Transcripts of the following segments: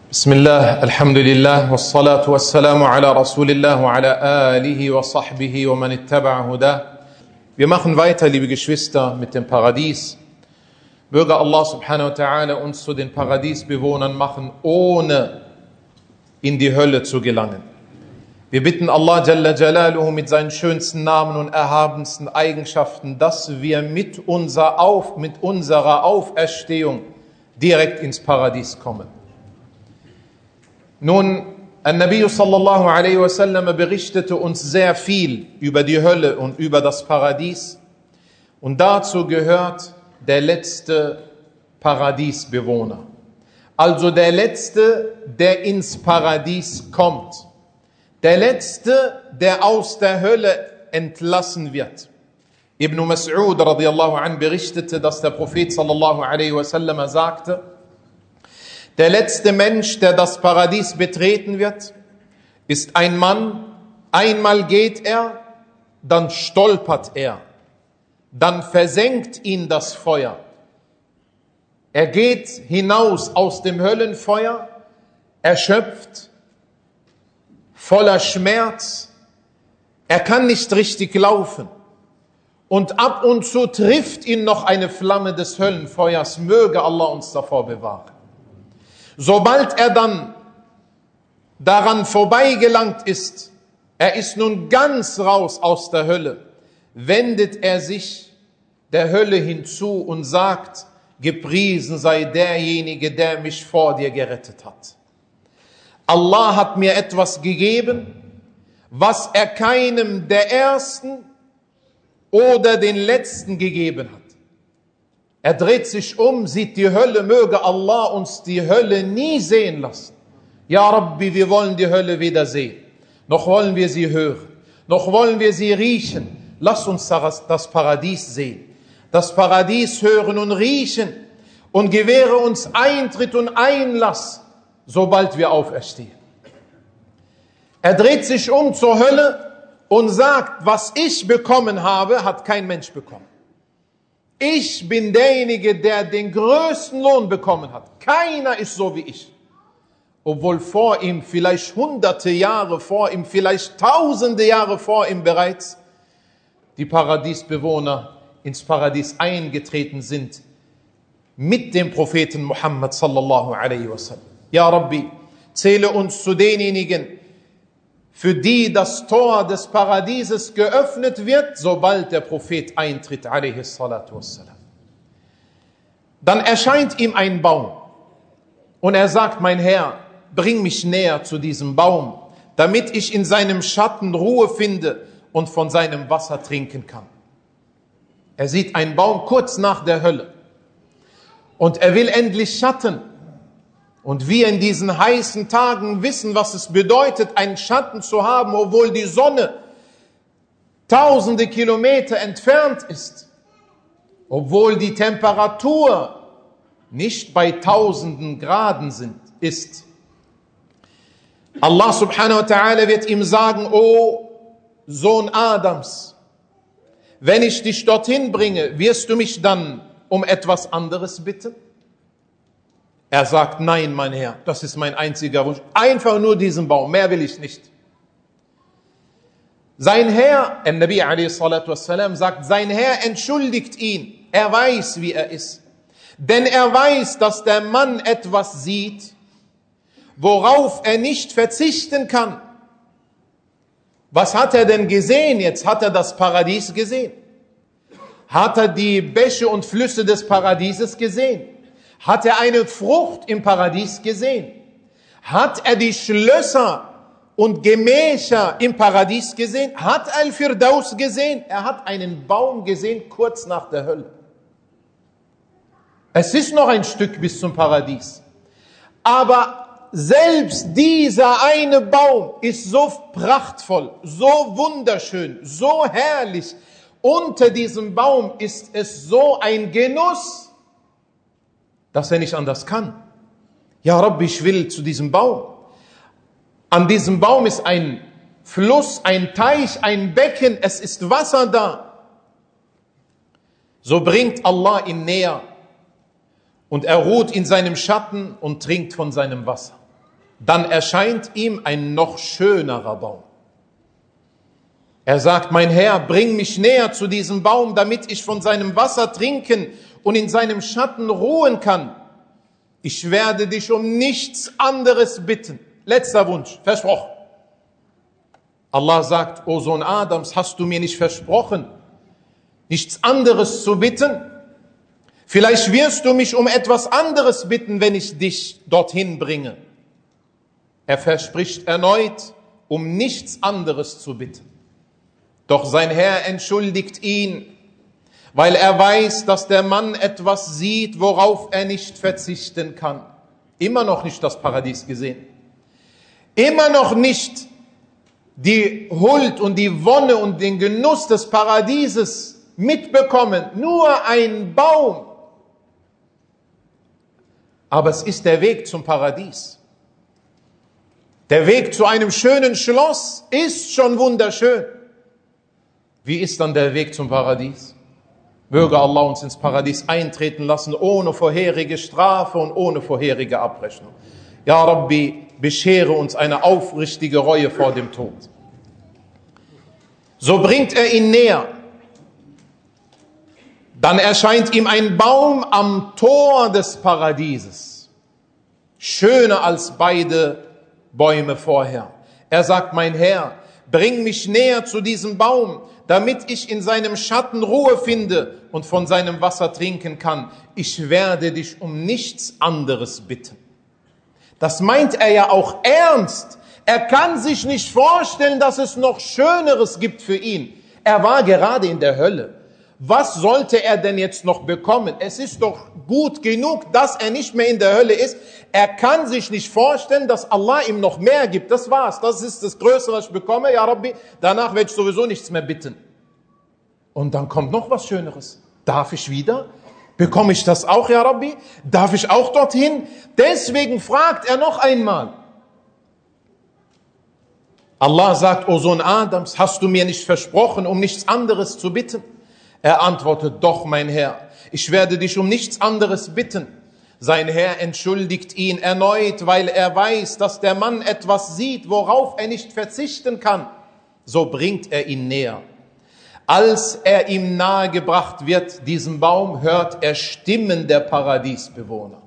Bismillah, Alhamdulillah, wassalatu wassalamu ala Rasulillah wa ala alihi wa sahbihi wa man ittaba'a huda. Wir machen weiter, liebe Geschwister, mit dem Paradies. Möge Allah subhanahu wa ta'ala uns zu den Paradiesbewohnern machen, ohne in die Hölle zu gelangen. Wir bitten Allah Jalla Jalaluhu mit seinen schönsten Namen und erhabensten Eigenschaften, dass wir mit unserer Auferstehung direkt ins Paradies kommen. Nun, An-Nabi sallallahu alaihi wasallam berichtete uns sehr viel über die Hölle und über das Paradies. Und dazu gehört der letzte Paradiesbewohner. Also der letzte, der ins Paradies kommt. Der letzte, der aus der Hölle entlassen wird. Ibn Mas'ud radiyallahu anh berichtete, dass der Prophet sallallahu alaihi wasallam sagte: Der letzte Mensch, der das Paradies betreten wird, ist ein Mann. Einmal geht er, dann stolpert er, dann versenkt ihn das Feuer. Er geht hinaus aus dem Höllenfeuer, erschöpft, voller Schmerz. Er kann nicht richtig laufen. Und ab und zu trifft ihn noch eine Flamme des Höllenfeuers. Möge Allah uns davor bewahren. Sobald er dann daran vorbeigelangt ist, er ist nun ganz raus aus der Hölle, wendet er sich der Hölle hinzu und sagt: Gepriesen sei derjenige, der mich vor dir gerettet hat. Allah hat mir etwas gegeben, was er keinem der Ersten oder den Letzten gegeben hat. Er dreht sich um, sieht die Hölle, möge Allah uns die Hölle nie sehen lassen. Ja Rabbi, wir wollen die Hölle weder sehen, noch wollen wir sie hören, noch wollen wir sie riechen. Lass uns das Paradies sehen, das Paradies hören und riechen, und gewähre uns Eintritt und Einlass, sobald wir auferstehen. Er dreht sich um zur Hölle und sagt: Was ich bekommen habe, hat kein Mensch bekommen. Ich bin derjenige, der den größten Lohn bekommen hat. Keiner ist so wie ich. Obwohl vor ihm, vielleicht hunderte Jahre vor ihm, vielleicht tausende Jahre vor ihm bereits die Paradiesbewohner ins Paradies eingetreten sind mit dem Propheten Muhammad sallallahu alaihi wasallam. Ja Rabbi, zähle uns zu denjenigen, für die das Tor des Paradieses geöffnet wird, sobald der Prophet eintritt, alaihi salatu wassalam. Dann erscheint ihm ein Baum und er sagt: Mein Herr, bring mich näher zu diesem Baum, damit ich in seinem Schatten Ruhe finde und von seinem Wasser trinken kann. Er sieht einen Baum kurz nach der Hölle und er will endlich Schatten. Und wir in diesen heißen Tagen wissen, was es bedeutet, einen Schatten zu haben, obwohl die Sonne tausende Kilometer entfernt ist, obwohl die Temperatur nicht bei tausenden Graden ist. Allah subhanahu wa ta'ala wird ihm sagen: O Sohn Adams, wenn ich dich dorthin bringe, wirst du mich dann um etwas anderes bitten? Er sagt: Nein, mein Herr, das ist mein einziger Wunsch. Einfach nur diesen Baum, mehr will ich nicht. Sein Herr, Nabi alaihi salatu wassalam, sagt, sein Herr entschuldigt ihn. Er weiß, wie er ist. Denn er weiß, dass der Mann etwas sieht, worauf er nicht verzichten kann. Was hat er denn gesehen? Jetzt hat er das Paradies gesehen. Hat er die Bäche und Flüsse des Paradieses gesehen? Hat er eine Frucht im Paradies gesehen? Hat er die Schlösser und Gemächer im Paradies gesehen? Hat Al-Firdaus gesehen? Er hat einen Baum gesehen kurz nach der Hölle. Es ist noch ein Stück bis zum Paradies. Aber selbst dieser eine Baum ist so prachtvoll, so wunderschön, so herrlich. Unter diesem Baum ist es so ein Genuss, dass er nicht anders kann. Ja Rabbi, ich will zu diesem Baum. An diesem Baum ist ein Fluss, ein Teich, ein Becken, es ist Wasser da. So bringt Allah ihn näher und er ruht in seinem Schatten und trinkt von seinem Wasser. Dann erscheint ihm ein noch schönerer Baum. Er sagt, mein Herr, bring mich näher zu diesem Baum, damit ich von seinem Wasser trinken und in seinem Schatten ruhen kann. Ich werde dich um nichts anderes bitten. Letzter Wunsch, versprochen. Allah sagt, O Sohn Adams, hast du mir nicht versprochen, nichts anderes zu bitten? Vielleicht wirst du mich um etwas anderes bitten, wenn ich dich dorthin bringe. Er verspricht erneut, um nichts anderes zu bitten. Doch sein Herr entschuldigt ihn, weil er weiß, dass der Mann etwas sieht, worauf er nicht verzichten kann. Immer noch nicht das Paradies gesehen. Immer noch nicht die Huld und die Wonne und den Genuss des Paradieses mitbekommen. Nur ein Baum. Aber es ist der Weg zum Paradies. Der Weg zu einem schönen Schloss ist schon wunderschön. Wie ist dann der Weg zum Paradies? Möge Allah uns ins Paradies eintreten lassen, ohne vorherige Strafe und ohne vorherige Abrechnung. Ja Rabbi, beschere uns eine aufrichtige Reue vor dem Tod. So bringt er ihn näher. Dann erscheint ihm ein Baum am Tor des Paradieses. Schöner als beide Bäume vorher. Er sagt, mein Herr, bring mich näher zu diesem Baum, damit ich in seinem Schatten Ruhe finde und von seinem Wasser trinken kann. Ich werde dich um nichts anderes bitten. Das meint er ja auch ernst. Er kann sich nicht vorstellen, dass es noch Schöneres gibt für ihn. Er war gerade in der Hölle. Was sollte er denn jetzt noch bekommen? Es ist doch gut genug, dass er nicht mehr in der Hölle ist. Er kann sich nicht vorstellen, dass Allah ihm noch mehr gibt. Das war's. Das ist das Größte, was ich bekomme. Ja Rabbi, danach werde ich sowieso nichts mehr bitten. Und dann kommt noch was Schöneres. Darf ich wieder? Bekomme ich das auch, ja Rabbi? Darf ich auch dorthin? Deswegen fragt er noch einmal. Allah sagt, O Sohn Adams, hast du mir nicht versprochen, um nichts anderes zu bitten? Er antwortet, doch mein Herr, ich werde dich um nichts anderes bitten. Sein Herr entschuldigt ihn erneut, weil er weiß, dass der Mann etwas sieht, worauf er nicht verzichten kann. So bringt er ihn näher. Als er ihm nahegebracht wird, diesem Baum, hört er Stimmen der Paradiesbewohner.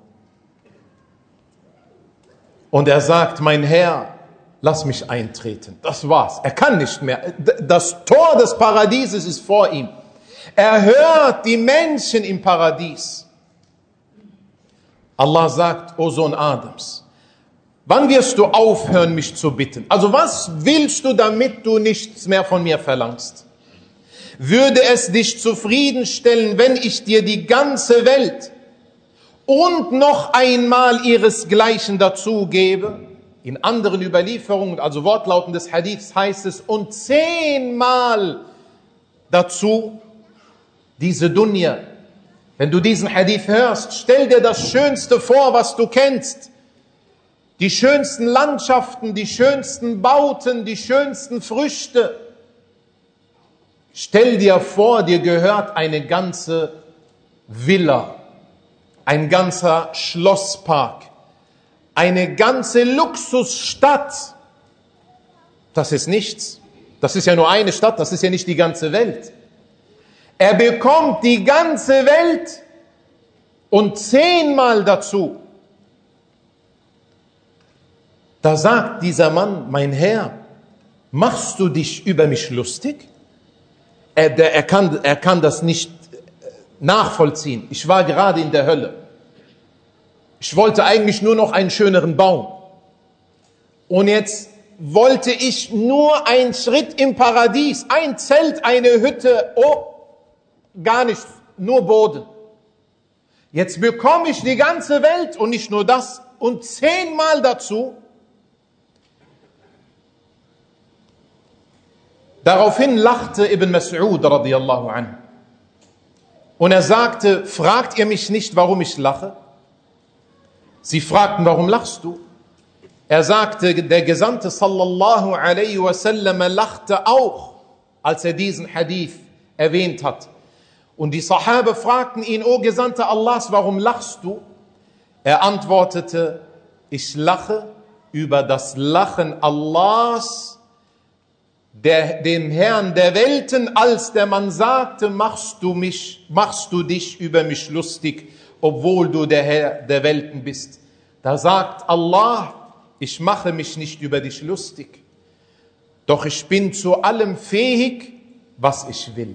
Und er sagt, mein Herr, lass mich eintreten. Das war's. Er kann nicht mehr. Das Tor des Paradieses ist vor ihm. Er hört die Menschen im Paradies. Allah sagt, O Sohn Adams, wann wirst du aufhören, mich zu bitten? Also was willst du, damit du nichts mehr von mir verlangst? Würde es dich zufriedenstellen, wenn ich dir die ganze Welt und noch einmal ihresgleichen dazu gebe? In anderen Überlieferungen, also Wortlauten des Hadiths, heißt es, und 10-mal dazu diese Dunya. Wenn du diesen Hadith hörst, stell dir das Schönste vor, was du kennst. Die schönsten Landschaften, die schönsten Bauten, die schönsten Früchte. Stell dir vor, dir gehört eine ganze Villa, ein ganzer Schlosspark, eine ganze Luxusstadt. Das ist nichts. Das ist ja nur eine Stadt, das ist ja nicht die ganze Welt. Er bekommt die ganze Welt und 10-mal dazu. Da sagt dieser Mann, mein Herr, machst du dich über mich lustig? Er kann das nicht nachvollziehen. Ich war gerade in der Hölle. Ich wollte eigentlich nur noch einen schöneren Baum. Und jetzt wollte ich nur einen Schritt im Paradies, ein Zelt, eine Hütte, oh, gar nichts, nur Boden. Jetzt bekomme ich die ganze Welt und nicht nur das und 10-mal dazu. Daraufhin lachte Ibn Mas'ud radiyallahu anhu. Und er sagte, fragt ihr mich nicht, warum ich lache? Sie fragten, warum lachst du? Er sagte, der Gesandte sallallahu alaihi wasallam lachte auch, als er diesen Hadith erwähnt hat. Und die Sahabe fragten ihn, O Gesandter Allahs, warum lachst du? Er antwortete, ich lache, über das Lachen Allahs, dem Herrn der Welten, als der Mann sagte, machst du dich über mich lustig, obwohl du der Herr der Welten bist. Da sagt Allah, ich mache mich nicht über dich lustig, doch ich bin zu allem fähig, was ich will.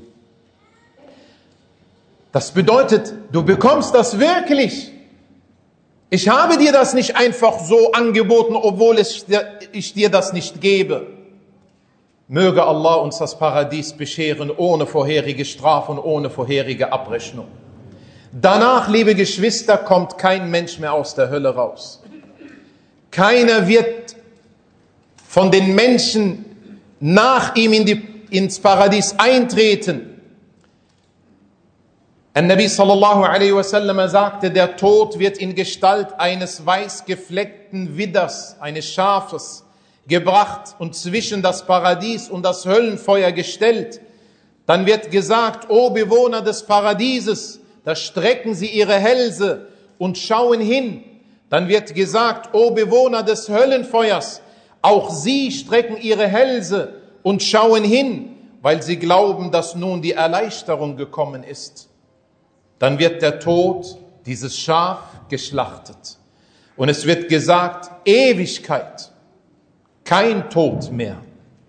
Das bedeutet, du bekommst das wirklich. Ich habe dir das nicht einfach so angeboten, obwohl ich dir das nicht gebe. Möge Allah uns das Paradies bescheren, ohne vorherige Strafe und ohne vorherige Abrechnung. Danach, liebe Geschwister, kommt kein Mensch mehr aus der Hölle raus. Keiner wird von den Menschen nach ihm ins Paradies eintreten. An-Nabi sallallahu alaihi wasallam sagte, der Tod wird in Gestalt eines weiß gefleckten Widders, eines Schafes, gebracht und zwischen das Paradies und das Höllenfeuer gestellt. Dann wird gesagt, o Bewohner des Paradieses, da strecken sie ihre Hälse und schauen hin. Dann wird gesagt, o Bewohner des Höllenfeuers, auch sie strecken ihre Hälse und schauen hin, weil sie glauben, dass nun die Erleichterung gekommen ist. Dann wird der Tod, dieses Schaf, geschlachtet. Und es wird gesagt, Ewigkeit, kein Tod mehr.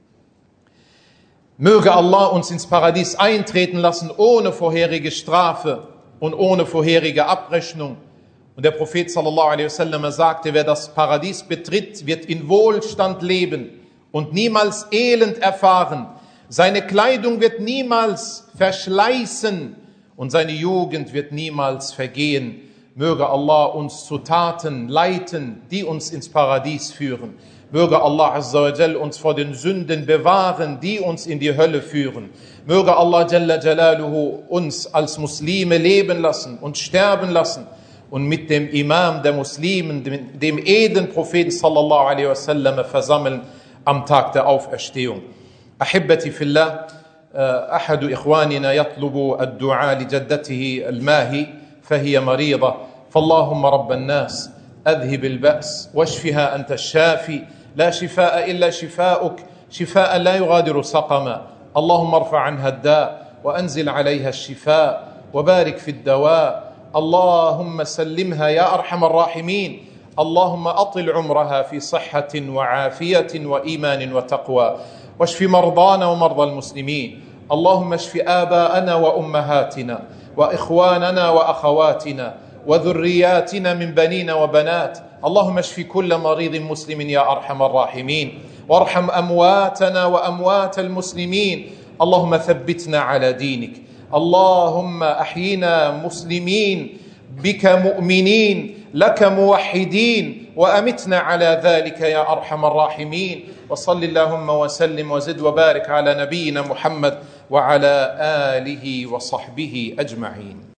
Möge Allah uns ins Paradies eintreten lassen, ohne vorherige Strafe und ohne vorherige Abrechnung. Und der Prophet sallallahu alaihi wasallam sagte, wer das Paradies betritt, wird in Wohlstand leben und niemals Elend erfahren. Seine Kleidung wird niemals verschleißen und seine Jugend wird niemals vergehen. Möge Allah uns zu Taten leiten, die uns ins Paradies führen. Möge Allah Azza wa Jal uns vor den Sünden bewahren, die uns in die Hölle führen. Möge Allah Jalla Jalaluhu uns als Muslime leben lassen und sterben lassen und mit dem Imam der Muslimen, dem edlen Propheten sallallahu alaihi wasallam versammeln am Tag der Auferstehung. Ahibbati fillah, أحد إخواننا يطلب الدعاء لجدته الماهي فهي مريضة فاللهم رب الناس أذهب البأس واشفها أنت الشافي لا شفاء إلا شفاؤك شفاء لا يغادر سقما اللهم ارفع عنها الداء وأنزل عليها الشفاء وبارك في الدواء اللهم سلمها يا أرحم الراحمين اللهم أطل عمرها في صحة وعافية وإيمان وتقوى واشف مرضانا ومرضى المسلمين اللهم اشف آباءنا وأمهاتنا وإخواننا وأخواتنا وذرياتنا من بنين وبنات اللهم اشف كل مريض مسلم يا أرحم الراحمين وارحم أمواتنا وأموات المسلمين اللهم ثبتنا على دينك اللهم أحينا مسلمين بك مؤمنين لك موحدين وأمتنا على ذلك يا أرحم الراحمين وصل اللهم وسلم وزد وبارك على نبينا محمد وعلى آله وصحبه أجمعين.